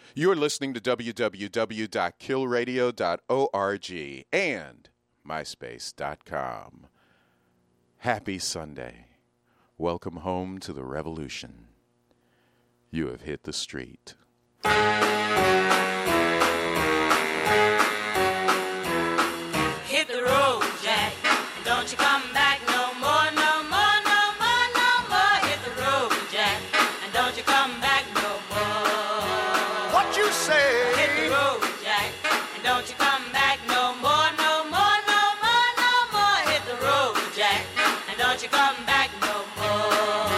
You're listening to www.killradio.org and myspace.com. Happy Sunday. Welcome home to the revolution. You have hit the street. Hit the road, Jack. Don't you come back no more, no more, no more, no more. Hit the road, Jack. And don't you come back no more. What you say? Hit the road, Jack. And don't you come back no more, no more, no more, no more. Hit the road, Jack. And don't you come back no more.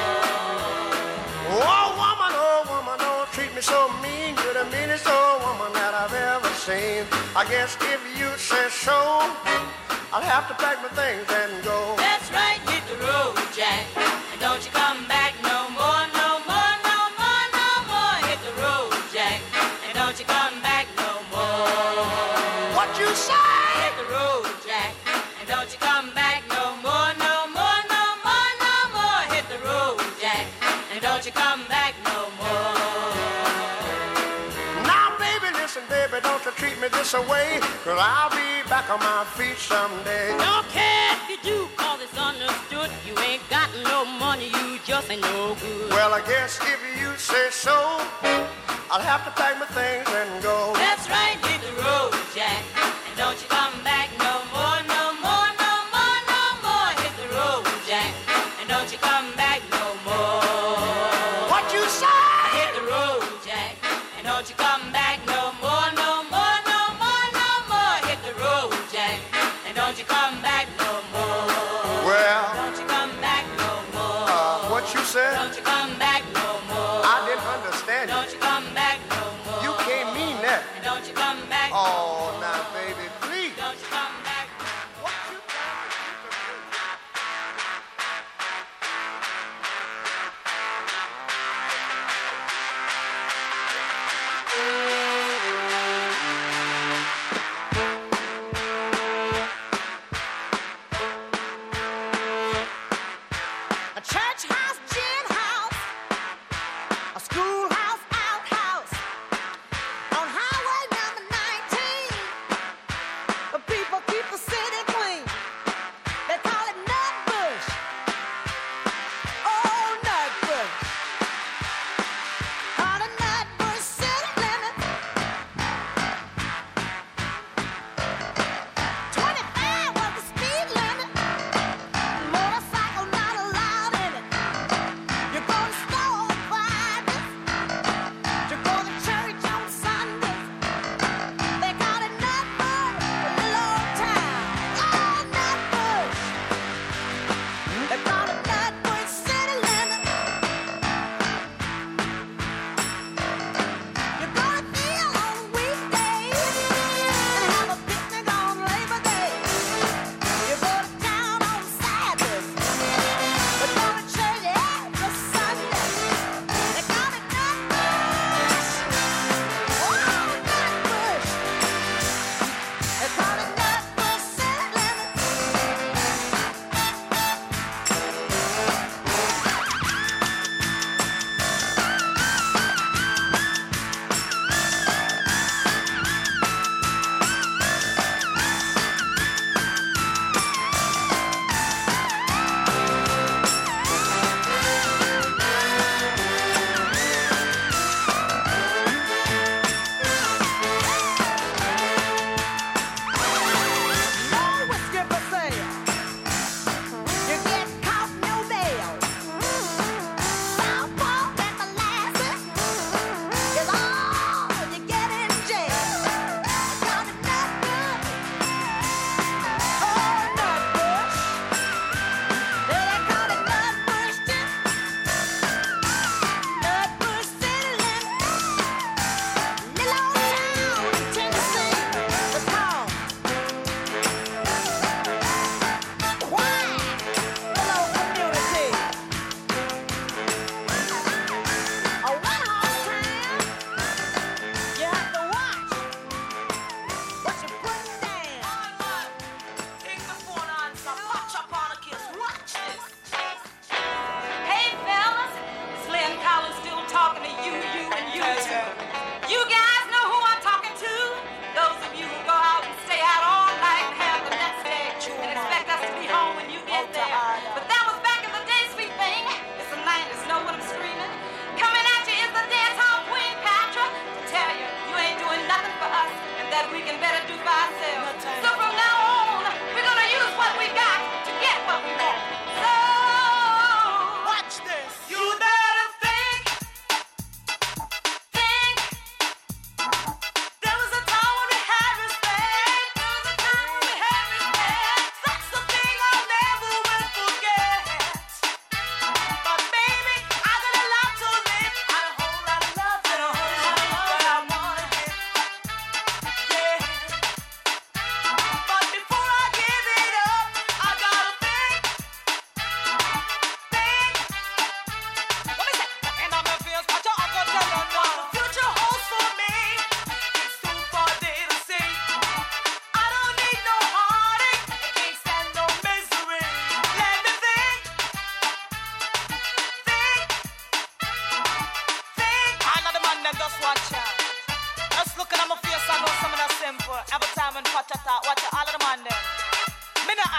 Oh woman, don't treat me so mean. You're the meanest old woman that I've ever seen. I guess if you say so, I'll have to pack my things and go. That's right, hit the road, Jack. And don't you come back no more, no more, no more, no more. Hit the road, Jack. And don't you come back no more. What you say? Hit the road, Jack. And don't you come back no more, no more, no more, no more. Hit the road, Jack. And don't you come back no more. Now, baby, listen, baby, don't you treat me this away, 'cause I'll be back on my feet someday. Don't care if you do, 'cause it's understood. You ain't got no money, you just ain't no good. Well, I guess if you say so, I'll have to pack my things and go. That's right, hit the road, Jack. And don't you come back no more, no more, no more, no more. Hit the road, Jack. And don't you come back no more. What you say? Hit the road, Jack. And don't you come back no more, no more, no more, no more. Hit the road, Jack. And don't you come back no more. Well, Don't you come back no more. what you said? Don't you come back no more. I didn't understand you. Don't you come back no more. You can't mean that. And don't you come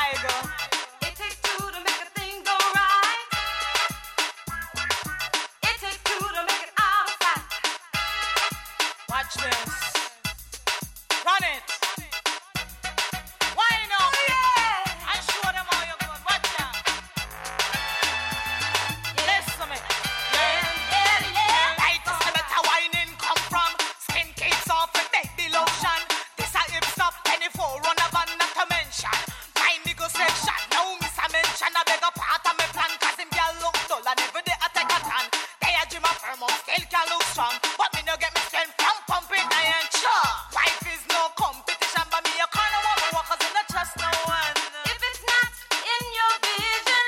It takes two to make a thing go right. It takes two to make it out of sight. Watch this. Run it. Wind up. And show them how you're good. Watch out. Listen to me. Right, this is better whining come from. Skin keeps off with baby lotion. This a hip stop 24 run a van not to mention. My nigga section, now miss a mention. I beg a part of me plan, cause him girl look dull and every day I take a tan. They a dream of firm up, still can look strong. But me no get me strength from pumping iron. Sure, life is no competition, but me a corner woman walk cause I not trust no one. If it's not in your vision,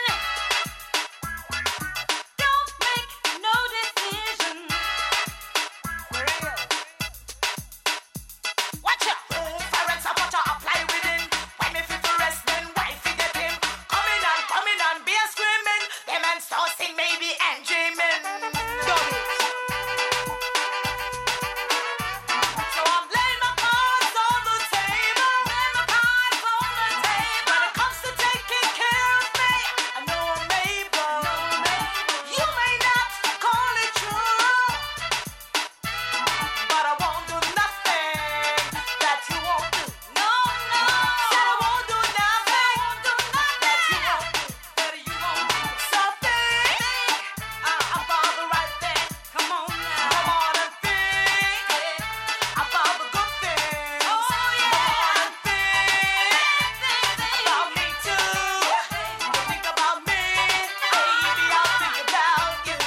don't make no decision. For real. Watch out. Reference of what you apply within. When me fit to rest, then wife you get him. Coming on, be a screaming. Them and start sing maybe and dreaming. Done it. So I'm laying my cards on the table. When it comes to taking care of me, I know I'm able. You may not call it true, but I won't do nothing that you won't do. No. Said I won't do nothing that you won't do. That you won't do. So think about the right thing. Come on now. Come on and think about the good things. Oh, yeah. Come on and think about me too. Don't think about me, baby, I'll think about you.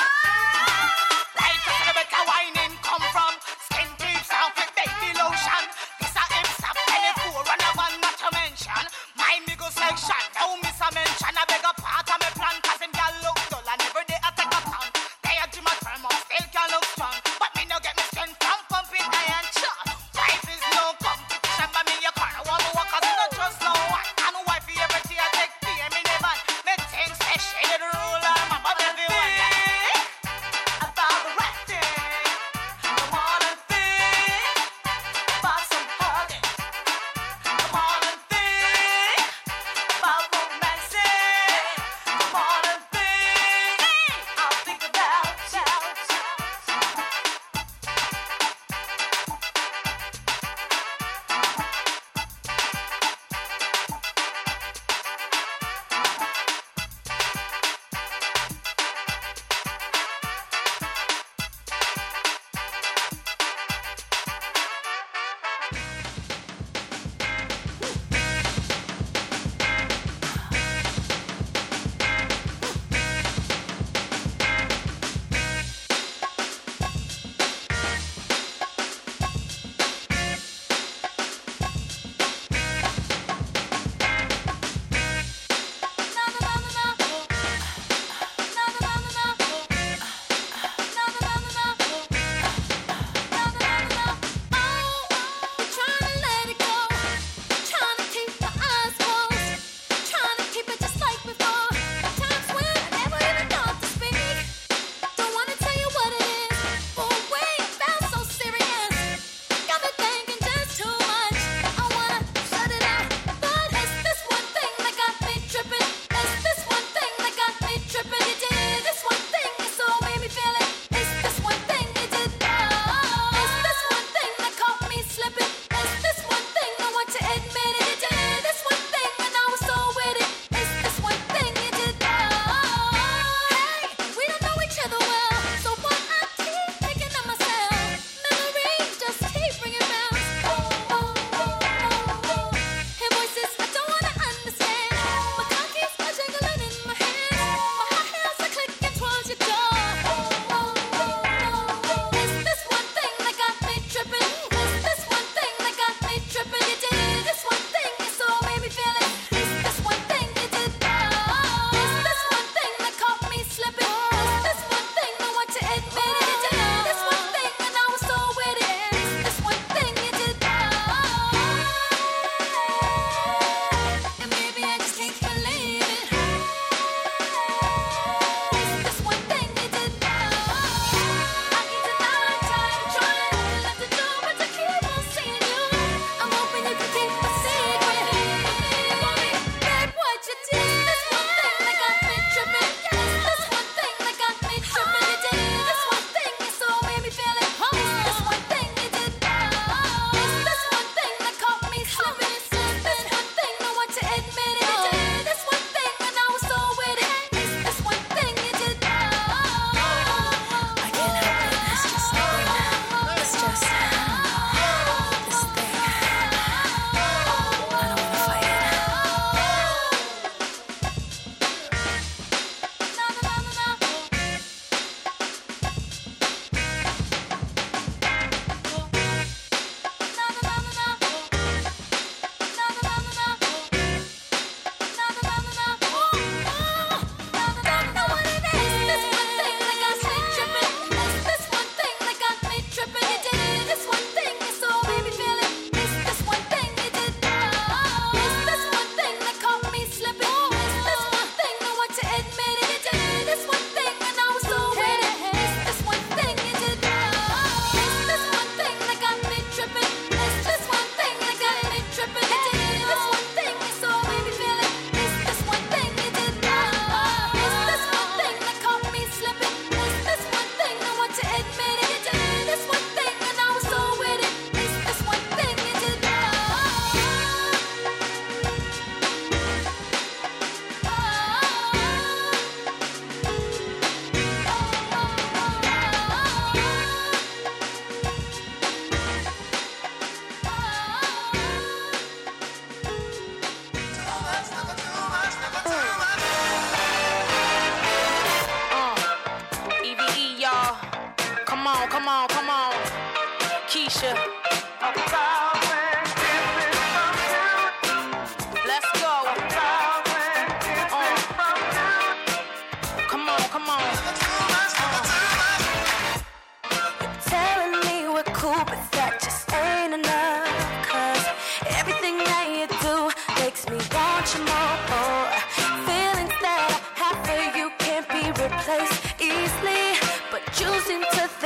Like a better whining come from. Skin keeps off with baby lotion. This a hip stop 24 run a van not to mention. My nigga section, now miss a mention. I beg a part of me plan cause him girl look dull and every day I take a pound. They a dream of firm up, still can look strong. But me no get me strength from pumping iron. Sure, life is no competition, but me a corner wall walk cause I don't trust no one. I know wifey every day I take PM in the van. Me think say she the ruler, my but everyone about the right thing. Come on and think about some hugging. Come on and think about romancing.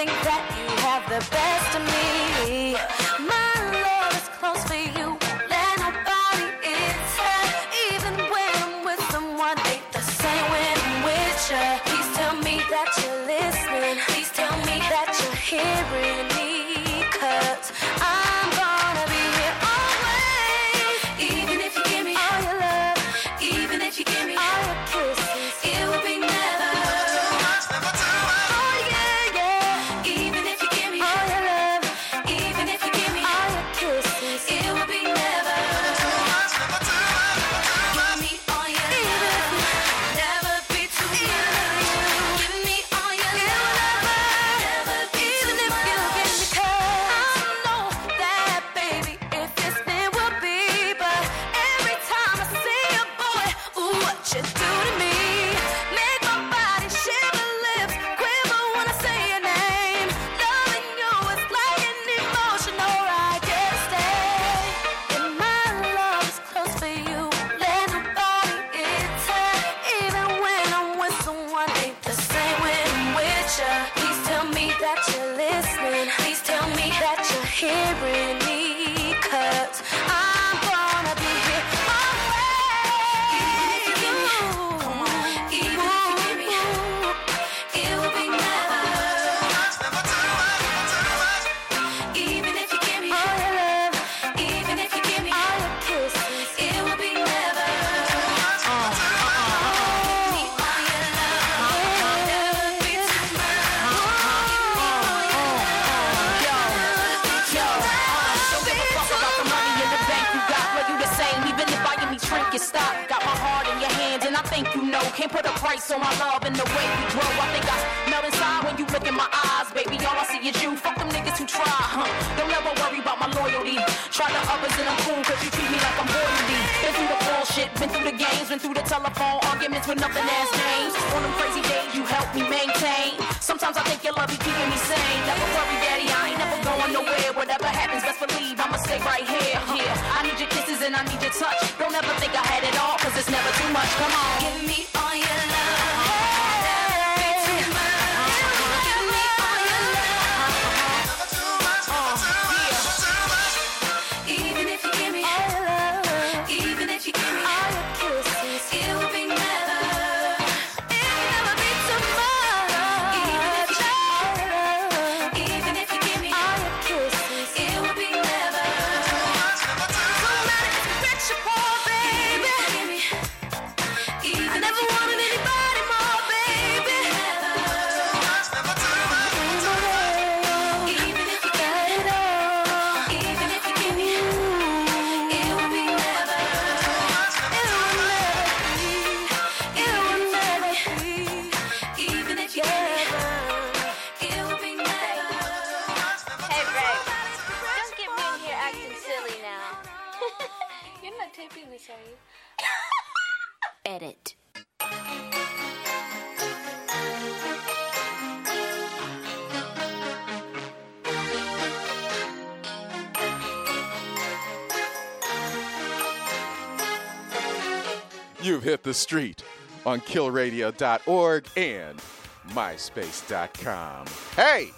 think that you have the best of me. My love is close for you. Let nobody inside. Even when I'm with someone, ain't the same when I'm with you. Please tell me that you're listening. Please tell me that you're hearing me. 'Cause I'm gonna be here always. Even if you give me all your love, even if you give me all your kisses, it will be never. Oh yeah, yeah. Even if you give me all your love, even if you give me all your kisses, it will be never. Give me all your love, never be too much. Give me all your love, never be too much. Even if you give me, 'cause I know that, baby, if it's meant will be. But every time I see a boy, ooh, what you do to me, make my body shiver, lips quiver when I say your name. Loving you is like an emotional ride, can't stay. And my love is close for you. Let nobody inside. Even when I'm with someone, ain't the same when I'm with you. Please tell me that you're listening. Please tell me that you're hearing me. 'Cause I'm gonna be here always. Even if you give me, even if you give me, it will be never. Even if you give me all your love, even if you give me all your kisses, it will be never. Give me all your love, never be too much. Give me all your love, never be too much. Don't give a fuck about the money in the bank you got. Well, you the same, even if buying me trinkets stop. Got my heart in your hands, and I think you know. Can't put a price on my love and the way we grow. I think I melt inside when you look in my eyes, baby. All I see is you. Fuck them niggas who try, huh? Don't ever worry about my loyalty. Try the others and I'm cool, 'cause you treat me like I'm royalty. Been through the bullshit, been through the games, been through the telephone arguments with nothing as names. On them crazy days, you help me maintain. Sometimes I think your love be keeping me sane. Never worry, daddy, I ain't never going nowhere. Whatever happens, best believe I'ma stay right here. I need your kisses and I need your touch. Don't ever think I had it all, 'cause it's never too much. Come on. Give me all your love, never be too much. Give me all your love, even if you give me all your love, even if you give me all your kisses, it will be never. It will never be too much. Even if you give me all your love, even if you give me all your kisses, it will be never. No matter if you're rich or poor, baby. I never wanted anybody more, baby. Even if you got it all, even if you give me, it will be never. It will never be. It will never be. Even if you give me, it will be never. Hey, Ray, don't get me in here acting silly now. You're not taping this, are you? Edit. You've hit the street on killradio.org and myspace.com. Hey!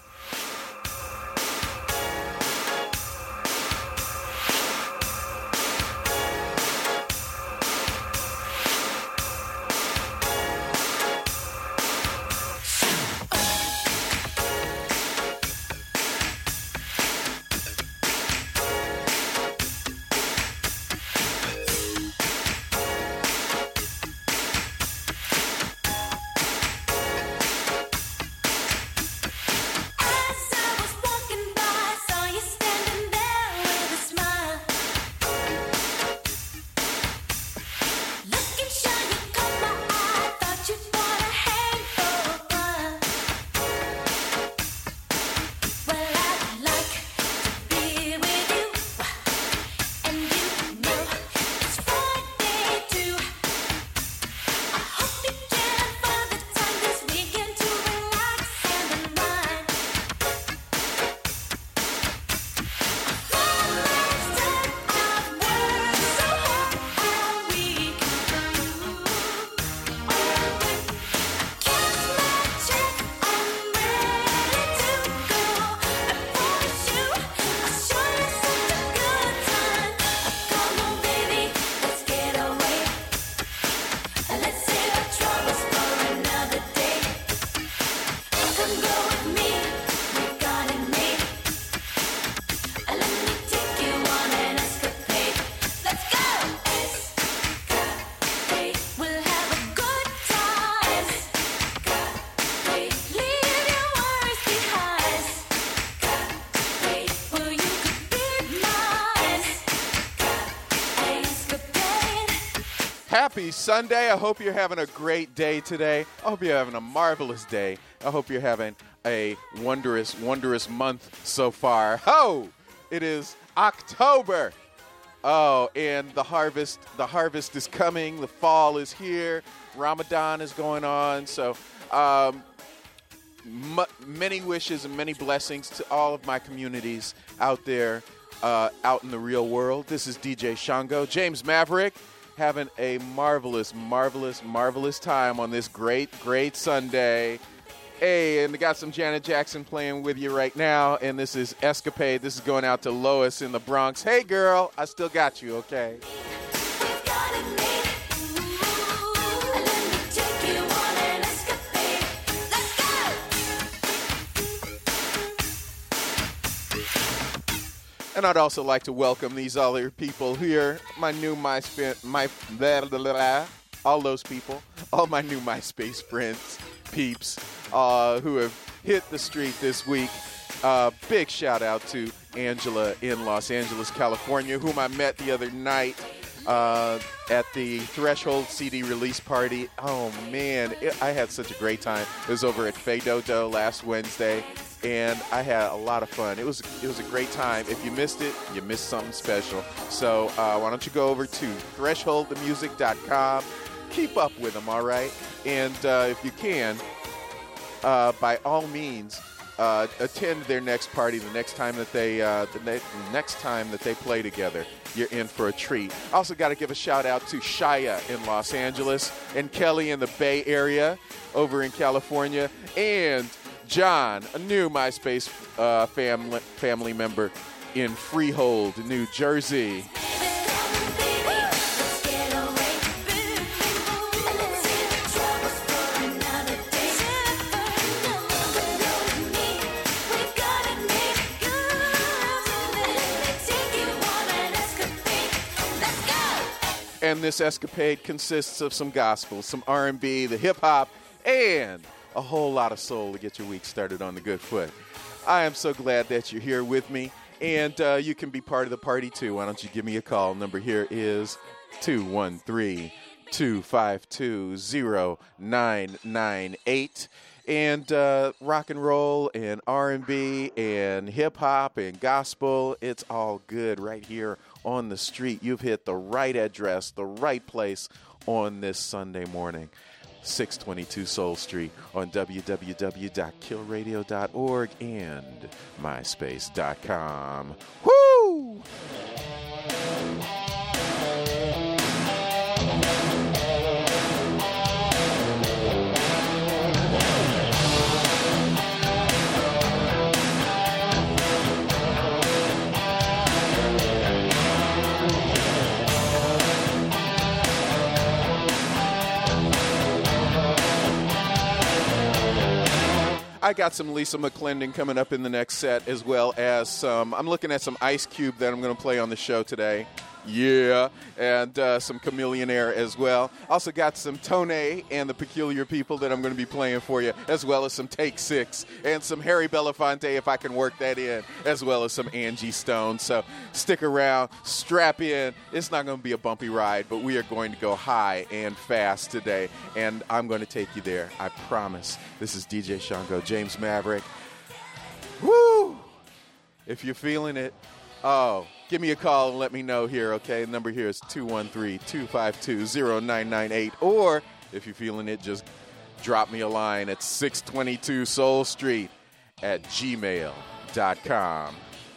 Happy Sunday. I hope you're having a great day today. I hope you're having a marvelous day. I hope you're having a wondrous, wondrous month so far. Oh, it is October. Oh, and the harvest is coming. The fall is here. Ramadan is going on. So many wishes and many blessings to all of my communities out there, out in the real world. This is DJ Shango, James Maverick, having a marvelous, marvelous, marvelous time on this great, great Sunday. Hey, and we got some Janet Jackson playing with you right now, and this is Escapade. This is going out to Lois in the Bronx. Hey, girl, I still got you, okay? And I'd also like to welcome these other people here, my new all those people, all my new MySpace friends, peeps, who have hit the street this week. Big shout out to Angela in Los Angeles, California, whom I met the other night at the Threshold CD release party. Oh, man, I had such a great time. It was over at Fedodo last Wednesday, and I had a lot of fun. It was a great time. If you missed it, you missed something special. So why don't you go over to thresholdthemusic.com. Keep up with them, all right? And if you can, by all means, attend their next party the next time that they play together. You're in for a treat. Also got to give a shout out to Shia in Los Angeles and Kelly in the Bay Area over in California, and John, a new MySpace family member in Freehold, New Jersey. And this escapade consists of some gospel, some R&B, the hip-hop, and a whole lot of soul to get your week started on the good foot. I am so glad that you're here with me, and you can be part of the party, too. Why don't you give me a call? Number here is 213-252-0998. And rock and roll and R&B and hip-hop and gospel, it's all good right here on the street. You've hit the right address, the right place on this Sunday morning. 622 Soul Street on www.killradio.org and myspace.com. Woo! I got some Lisa McClendon coming up in the next set, as well as I'm looking at some Ice Cube that I'm going to play on the show today. Yeah, and some Chameleon Air as well. Also got some Tone and the Peculiar People that I'm going to be playing for you, as well as some Take Six and some Harry Belafonte, if I can work that in, as well as some Angie Stone. So stick around, strap in. It's not going to be a bumpy ride, but we are going to go high and fast today, and I'm going to take you there. I promise. This is DJ Shango, James Maverick. Woo! If you're feeling it, give me a call and let me know here, okay? The number here is 213-252-0998. Or, if you're feeling it, just drop me a line at 622 Soul Street at gmail.com.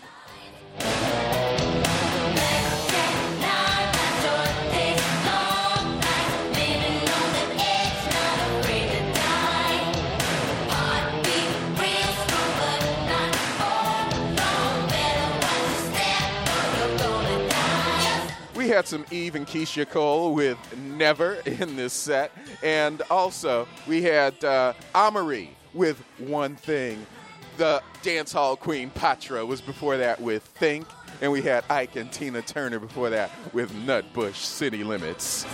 We had some Eve and Keisha Cole with Never in this set. And also, we had Amory with One Thing. The dance hall queen Patra was before that with Think. And we had Ike and Tina Turner before that with Nutbush City Limits.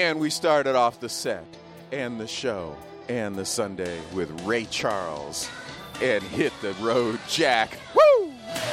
And we started off the set and the show and the Sunday with Ray Charles and Hit the Road Jack. Woo!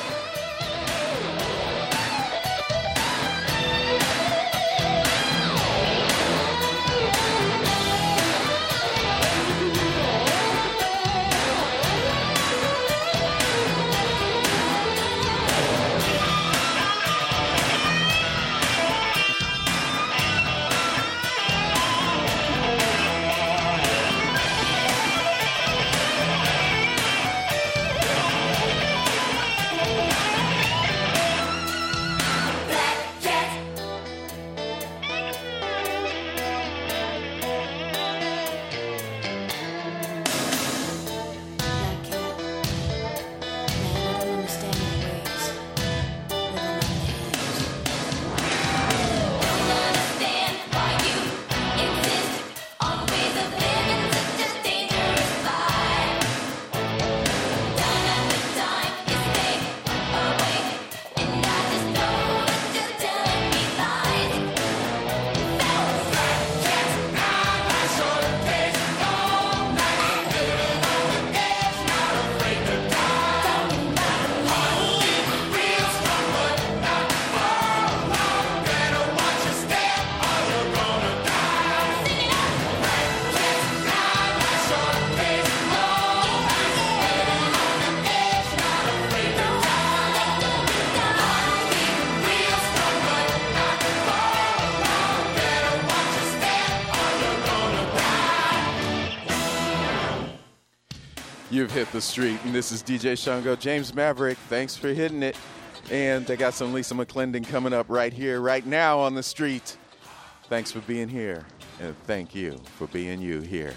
You've hit the street, and this is DJ Shango, James Maverick. Thanks for hitting it. And I got some Lisa McClendon coming up right here, right now on the street. Thanks for being here, and thank you for being you here.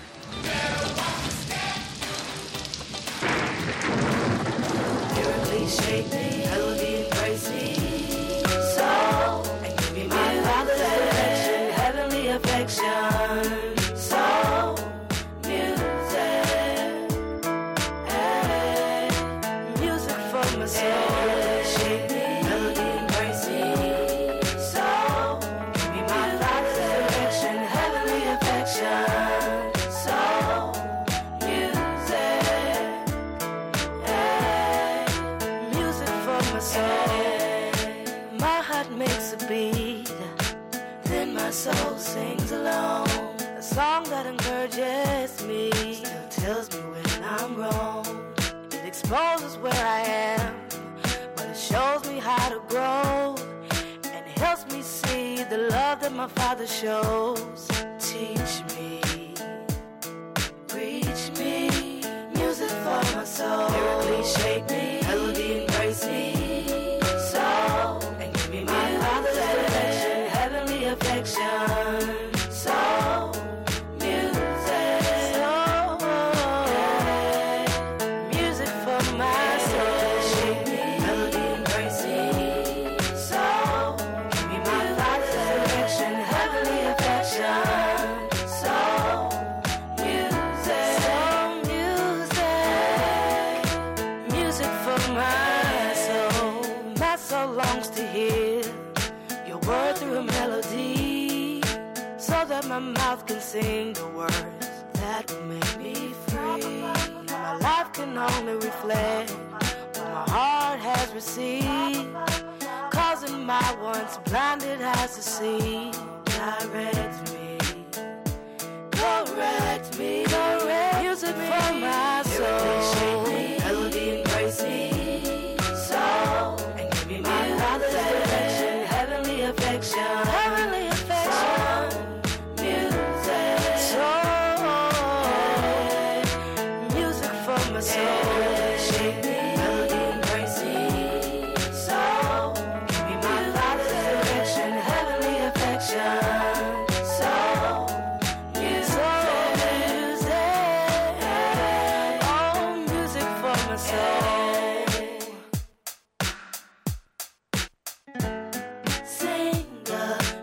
Shake me, melody, embrace me, so and give me my father's affection, heavenly affection, so music, hey, music for my soul. Shake me, melody, embrace me, so give me my father's affection, heavenly affection, so music, hey, music for my soul. My heart makes a beat, then my soul sings along. A song that encourages me, still tells me when I'm wrong. It exposes where I am, but it shows me how to grow, and it helps me see the love that my Father shows. Teach me, preach me, music for my soul. Lyrically shake me, melody embrace me, so and give me my Father's affection, heavenly affection, so music, so yeah, music for my soul. Shake me, melody embrace me, so give me my Father's affection, heavenly affection, so music, music for my soul. My soul longs to hear your word through a melody, so that my mouth can sing the words that will make me free. My life can only reflect what my heart has received, causing my once blinded eyes to see. Direct me, correct me, correct music for my soul. Shake me, melody embrace me, so and give me my Father's affection, heavenly affection, heavenly affection, music, so music for my soul. Shake me, melody embrace me, so give me my Father's affection, heavenly affection, so music, oh, music for my soul. Sing the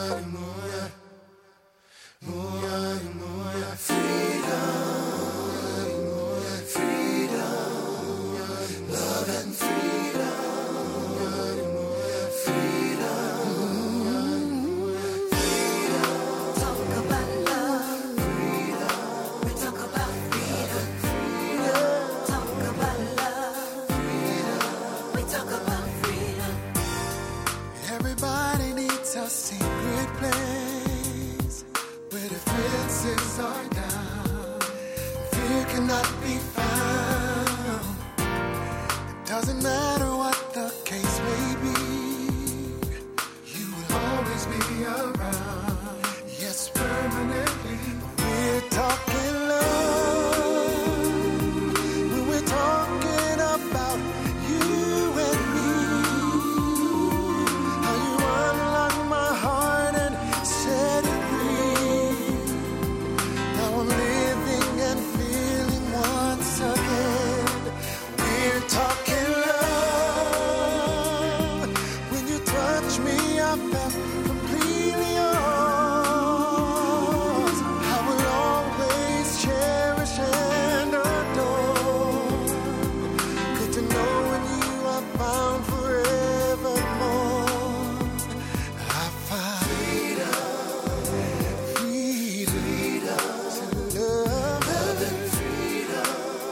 Everybody needs a secret place where the fences are down. Fear cannot be found. It doesn't matter what the case may be. You will always be around. Yes, permanently. We're talking love. When we're talking about you and me. How you unlock my heart and set it free. Now I'm living and feeling once again. We're talking love. When you touch me, I felt completely yours. I will always cherish and adore. Good to know when you are found forevermore. I found freedom to love and freedom.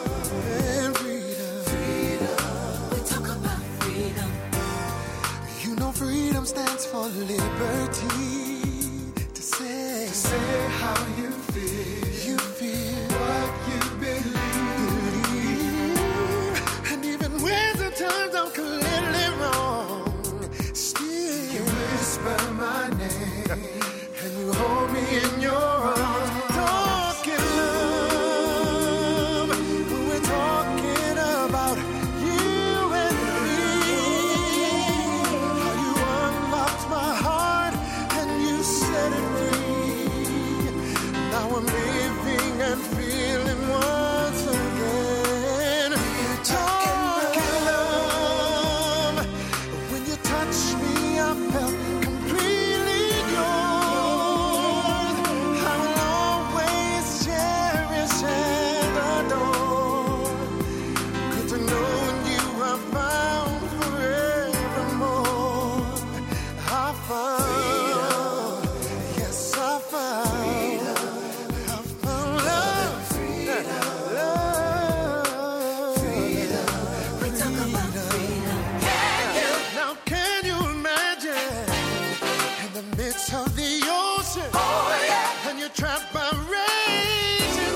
We talk about freedom. You know freedom stands for liberty. To say how you feel. What you believe. And even when sometimes I'm clearly wrong, still you whisper my name and you hold me in your arms. Talking love when we're talking about you and me. How you unlocked my heart and you set it free. Now I'm living and feeling once again. Talking love. When you touch me, I felt completely yours. I will always cherish and adore. Good to know when you are found forevermore. I found, yes, I found love. We talk about freedom. Now can you imagine in the midst of the ocean? Oh yeah. And you're trapped by raging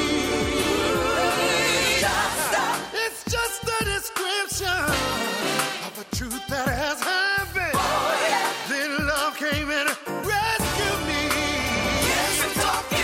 seas. It's just a description of a truth that has happened. Oh yeah. Then love came and rescued me. Yes, we're talking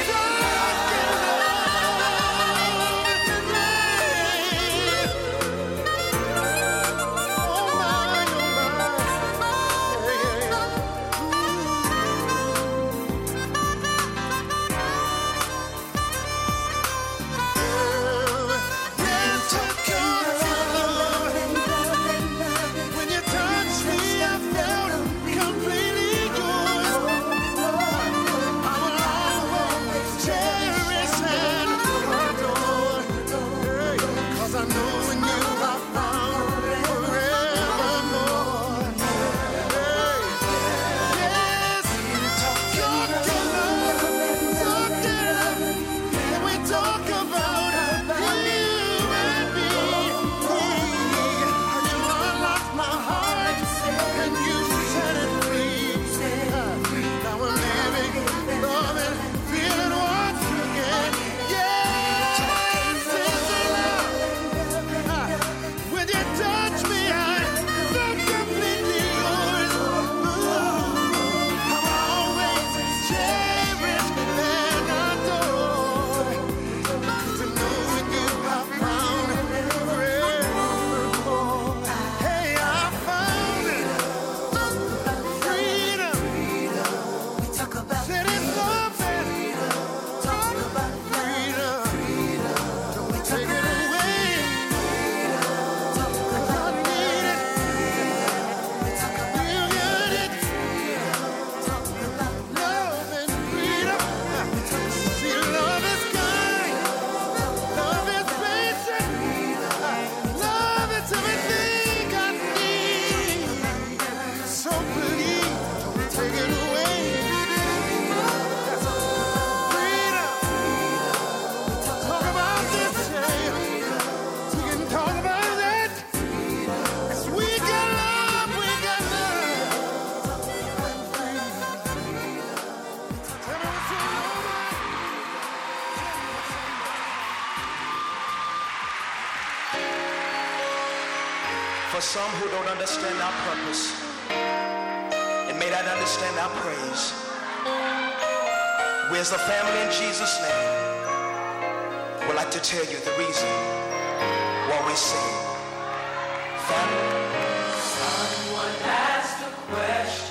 For some who don't understand our purpose and may not understand our praise, we as a family in Jesus' name would like to tell you the reason why we sing. Family. Someone asked a question.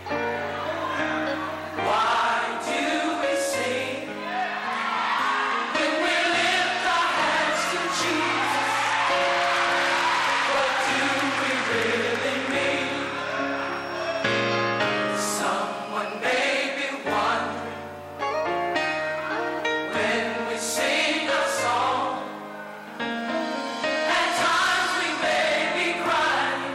Why do we sing when we lift our hands to Jesus? What do we really mean? Someone may be wondering when we sing a song. At times we may be crying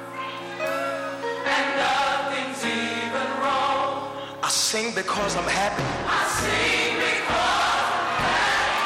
and nothing's even wrong. I sing because I'm happy. I sing because I'm happy.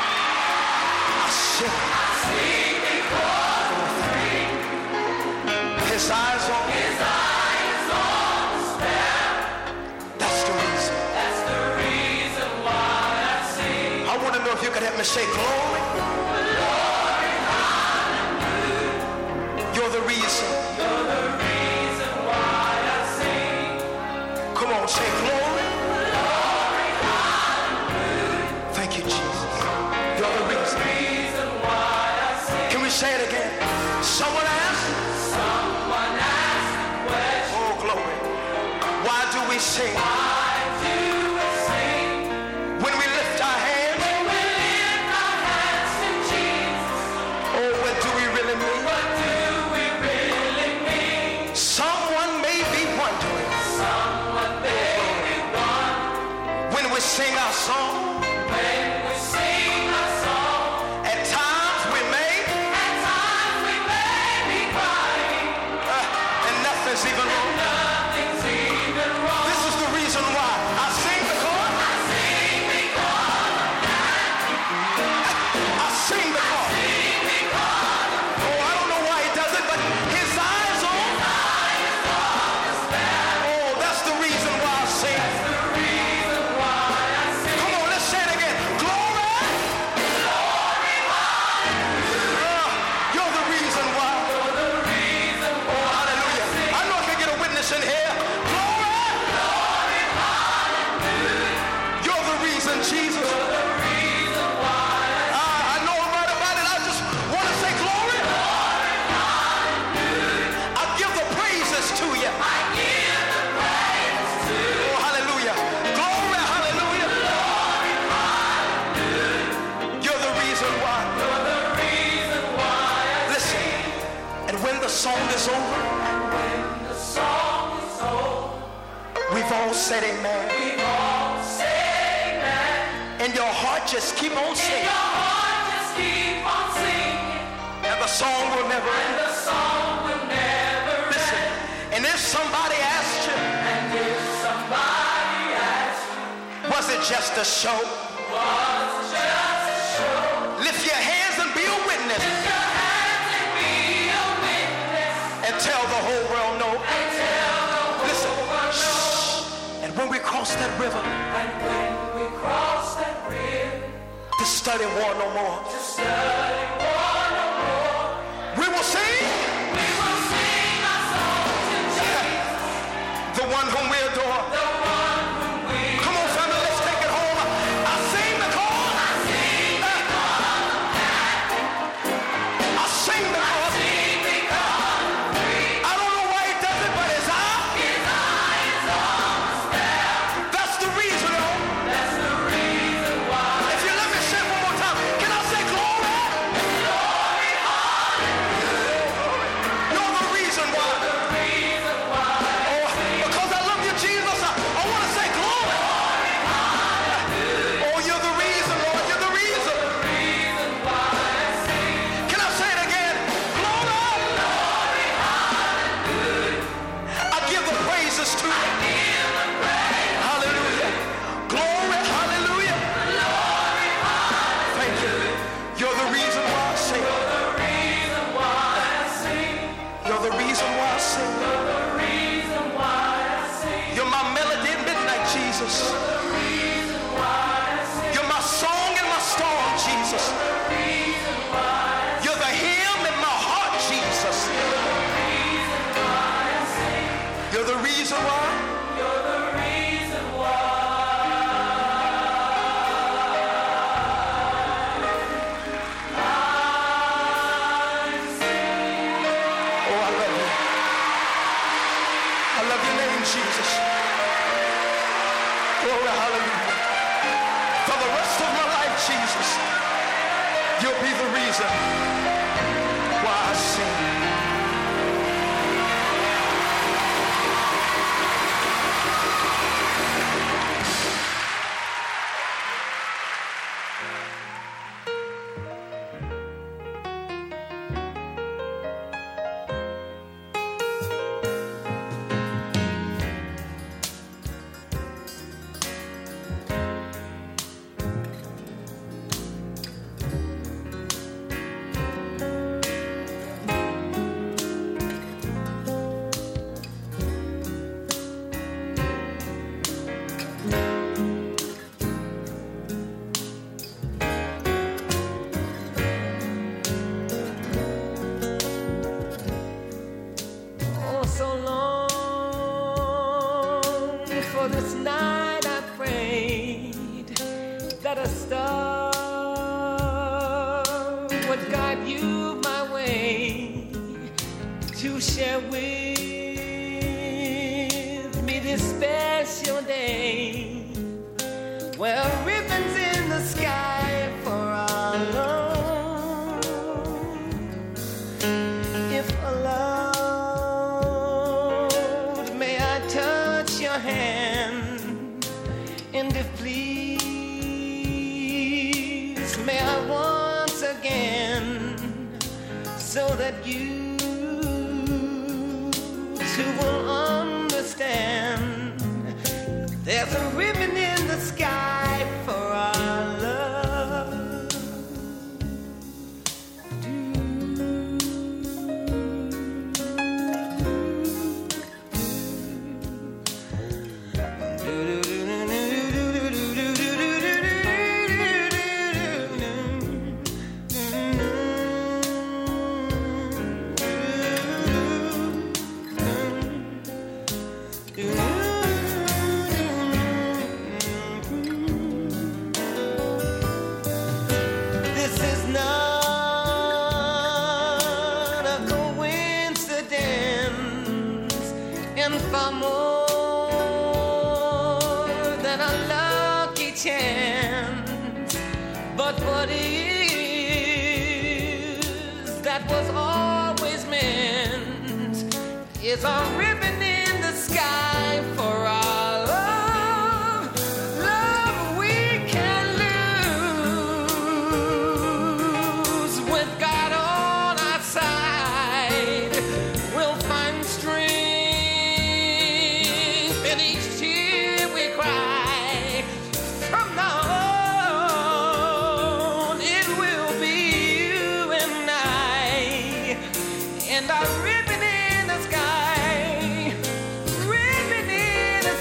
I sing because I'm free. His eyes on me. His eyes on the sparrow. That's the reason. That's the reason why I sing. I want to know if you could help me say glory. Glory, hallelujah. You're the reason. You're the reason why I sing. Come on, say glory. Glory, hallelujah. Thank you, Jesus. You're the reason. Reason why I sing. Can we say it again? Someone asked. Someone asked the question. Oh, glory. Why do we sing? Why do we sing When we lift our hands. when we lift our hands to Jesus? Oh, what do we really mean? What do we really mean? Someone may be wondering Someone may be wondering when we sing our song. when we sing a song. At times we may, At times we may be crying and nothing's even wrong. nothing's even wrong. This is the reason why I sing because I sing because I sing because. sing because Oh, I don't know why he does it, but his eyes on. Oh, that's the reason why I sing. the reason why I sing. Come on, let's say it again. Glory. You're the reason why. You're the reason Oh, why hallelujah. I know I can get a witness in here. Glory. You're the reason, Jesus. the reason why I know I'm right about it. I just want to say glory. I give the praises to you. I give the praise to Oh, hallelujah. Glory, hallelujah. You're the reason why. You're the reason why I Listen, and when the song is over, when the song is over. we've all said amen. We all say amen. And your heart just keep on And singing. your heart just keep on singing. And the song will never And end. the song will never Listen, end. and if somebody asked you, And if somebody asks you, was it just a show? was it just a show? Lift your hands and be a witness. Lift your hands and be a witness. And tell the whole world no. And tell the whole Listen. world no. And when we cross that river, And when we cross that river, to study war no more. to study war no more, We will sing we will sing our song to Jesus, the one whom we adore. the one whom we Come on, family, let's take it home. I sing because I sing because I sing because sing because I don't know why he does it, but his eye. his eyes on the sparrow. That's the reason. That's the reason why. If you let me say it one more time, can I say glory? Glory, hallelujah. You're the reason why. The reason why. Oh, because I love you, Jesus. I want to say glory. Oh, you're the reason, Lord. You're the reason. The reason why I sing. Can I say it again? Glory. Glory, hallelujah. I give the praises to you. Give the praise. Hallelujah. Glory. Hallelujah. Glory, hallelujah. Thank you. You're the reason why I sing. The reason why I sing. You're the reason why I sing. The reason why I sing. You're my melody at midnight, Jesus. The reason why I sing. You're my song in my storm, Jesus. The reason why I You're the hymn in my heart, Jesus. sing. Glory, hallelujah. For the rest of my life, Jesus, you'll be the reason why I sing. Oh, so long for this night I prayed that a star would guide you my way to share with me this special day. Well, ribbons in the sky for our love. If allowed, may I touch your hand? And if please, may I once again, so that you too will understand. There's a ribbon in the sky for our love. This is not a coincidence, and far more than a lucky chance. But what is that was always meant is a ribbon in the sky for our love. Love we can lose with God on our side. We'll find strength in each tear we cry. From now on, it will be you and I, and our ribbon in the sky, ribbon in the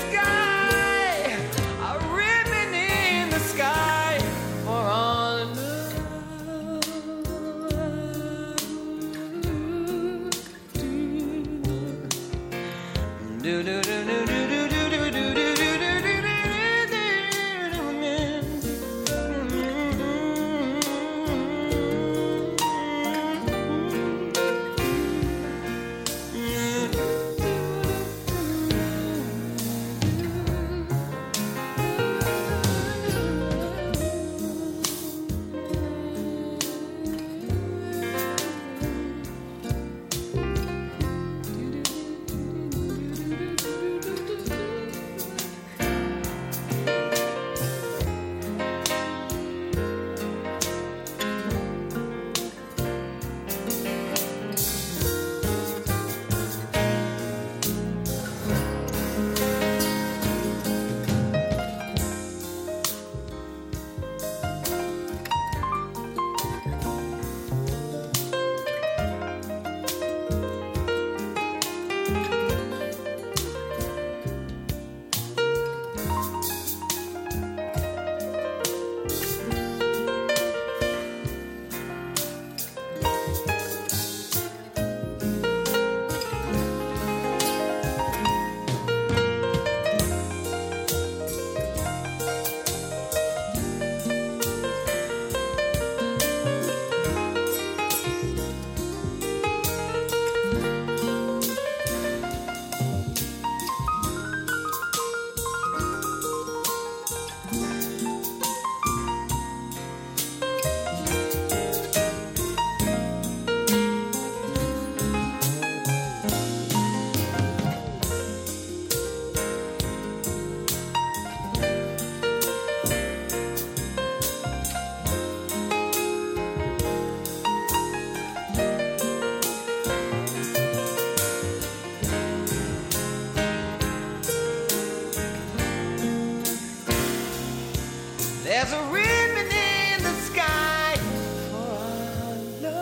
There's a ribbon in the sky for our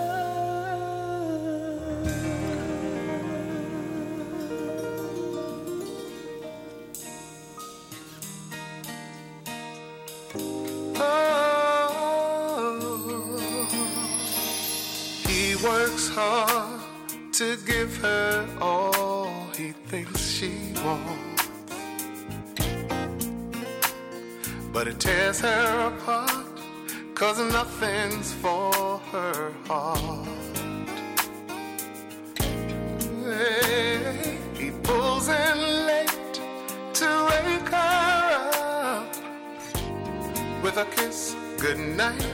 love. He works hard to give her all he thinks she wants, but it tears her apart, 'cause nothing's for her heart. Hey, he pulls in late to wake her up with a kiss goodnight.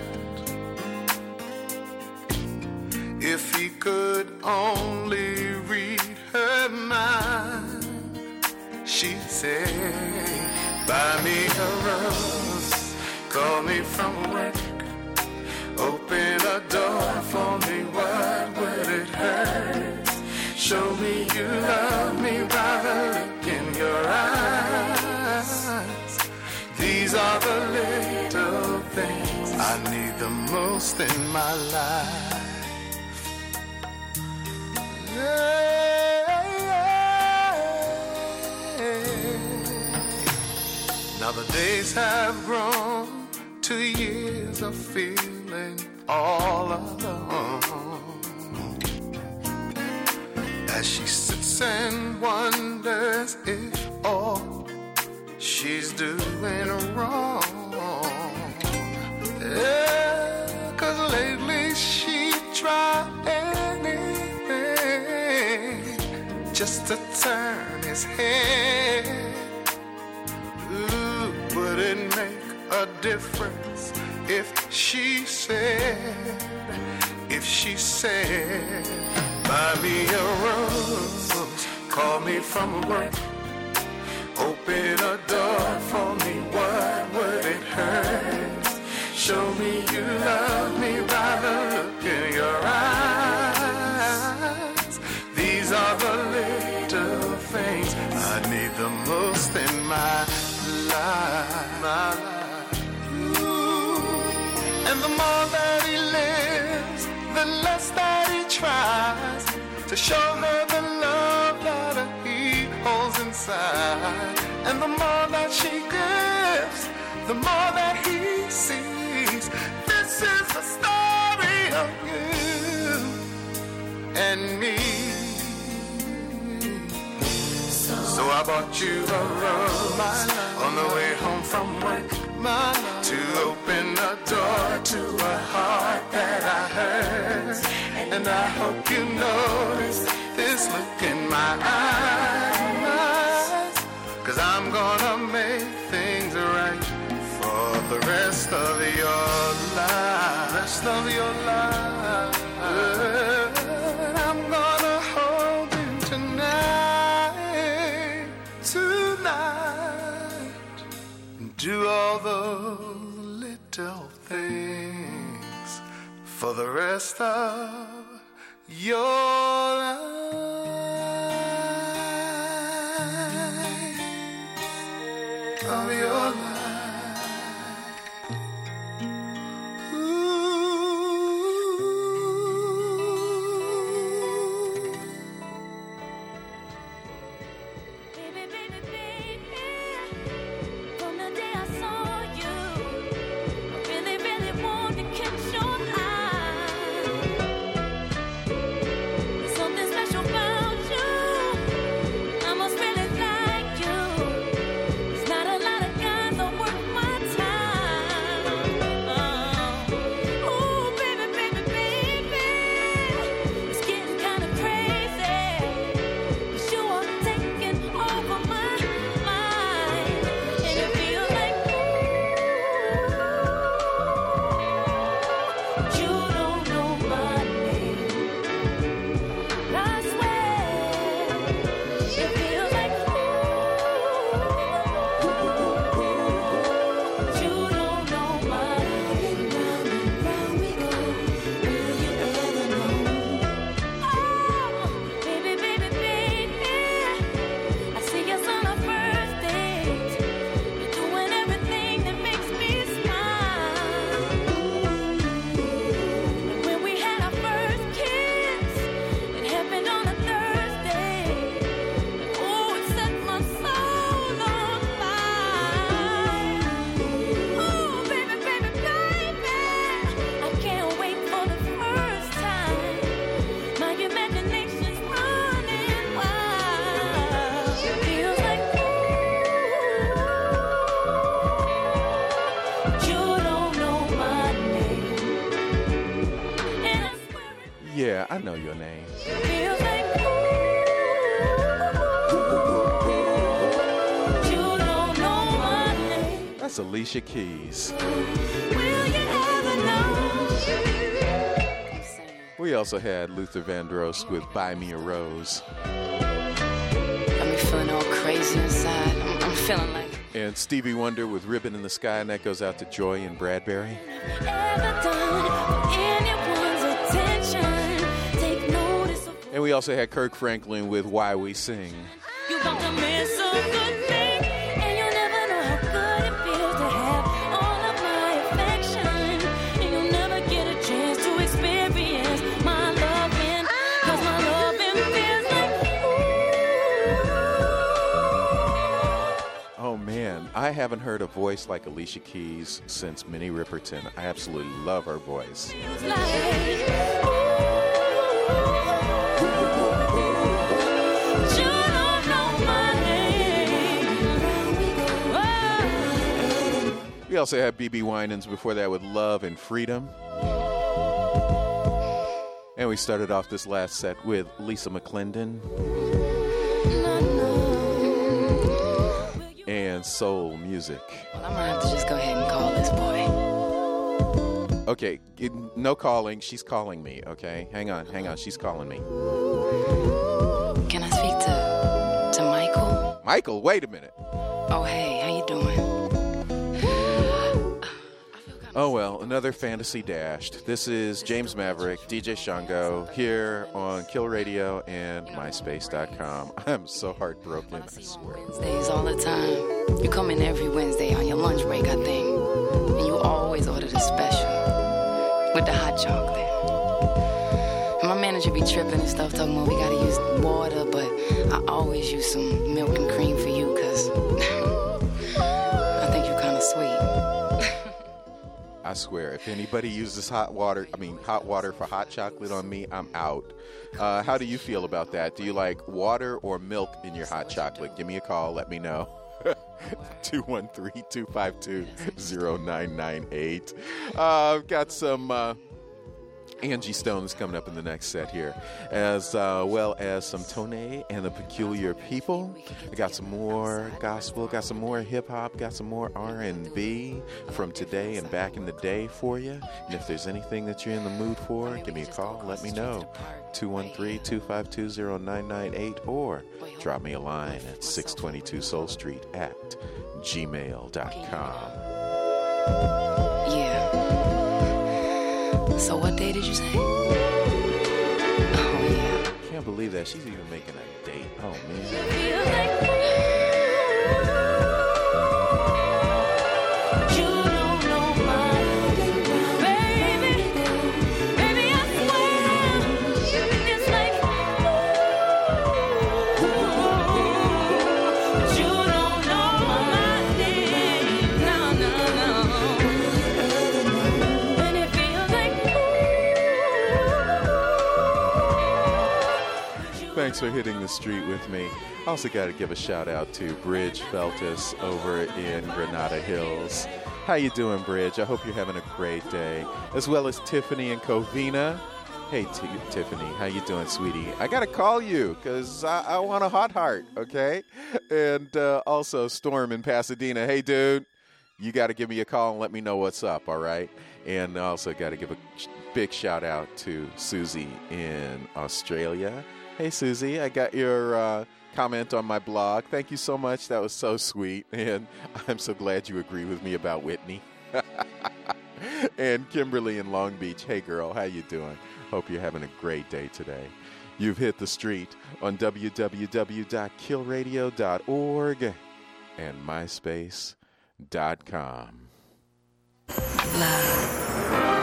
If he could only read her mind, she'd say, buy me a rose, call me from work, open a door for me, what would it hurt? Show me you love me by the look in your eyes. These are the little things I need the most in my life. Now the days have grown to years of feeling all alone, as she sits and wonders if all she's doing wrong. Yeah, 'cause lately she tried anything just to turn his head. Ooh, would it make a difference if she said, buy me a rose, call me from work, open a door for me, what would it hurt? Show me you love me by the look in your eyes. These are the little things I need the most in my life. Ooh. And the more that he lives, the less that he tries to show her the love that he holds inside. And the more that she gives, the more that he sees. This is the story of you and me. So I bought you a rose on the way home from work, to open a door to a heart that I heard. And I hope you notice this look in my eyes, 'cause I'm gonna make things right for the rest of your life. Rest of your life. I'm gonna hold you tonight, do all those little things for the rest of your life. Of your life. Something special I know your name. Feels like you don't know my name. That's Alicia Keys. Will you ever know? We also had Luther Vandross with Buy Me a Rose. Got me feeling all crazy inside. I'm feeling like And Stevie Wonder with Ribbon in the Sky, and that goes out to Joy and Bradbury. ever done for anyone's attention. Take notice of And we also had Kirk Franklin with Why We Sing. you about to miss a good thing, and you'll never know how good it feels to have all of my affection. And you'll never get a chance to experience my loving, 'cause my loving feels like Oh man, I haven't heard a voice like Alicia Keys since Minnie Riperton. I absolutely love her voice. feels like you don't know my name. We also had B.B. Winans before that with Love and Freedom. And we started off this last set with Lisa McClendon and soul music. well, I'm gonna have to just go ahead and call this boy. Okay, no calling. She's calling me, okay? Hang on. She's calling me. Can I speak to Michael? Michael, wait a minute. Oh, hey, how you doing? Oh, well, another Fantasy Dashed. This is James Maverick, DJ Shango, here on Kill Radio and MySpace.com. I'm so heartbroken, I swear. Wednesdays all the time. You come in every Wednesday on your lunch break, I think. And you always order the special with the hot chocolate. And my manager be tripping and stuff, talking about we gotta use water, but I always use some milk and cream for you, because I think you're kind of sweet. I swear, if anybody uses hot water for hot chocolate on me, I'm out. How do you feel about that? Do you like water or milk in your hot chocolate? Give me a call. Let me know. 213-252-0998. I've got some Angie Stone's coming up in the next set here, as well as some Tone and the Peculiar People. I got some more gospel, got some more hip-hop, got some more R&B from today and back in the day for you. And if there's anything that you're in the mood for, give me a call, let me know. 213-252-0998, or drop me a line at 622 Soul Street at gmail.com. Yeah. So what day did you say? Oh, yeah. Can't believe that. She's even making a date. Oh, man. feels like you don't know my name. Baby, I swear it's like you don't know my name. No. And it feels like Thanks for hitting the street with me. I also got to give a shout out to Bridge Feltus over in Granada Hills. How you doing, Bridge? I hope you're having a great day. As well as Tiffany and Covina. Hey, Tiffany, how you doing, sweetie? I got to call you because I want a hot heart, okay? And also Storm in Pasadena. Hey, dude, you got to give me a call and let me know what's up, all right? And I also got to give a big shout out to Susie in Australia. Hey, Susie, I got your comment on my blog. Thank you so much. That was so sweet. And I'm so glad you agree with me about Whitney. And Kimberly in Long Beach. Hey, girl, how you doing? Hope you're having a great day today. You've hit the street on www.killradio.org and myspace.com. Love.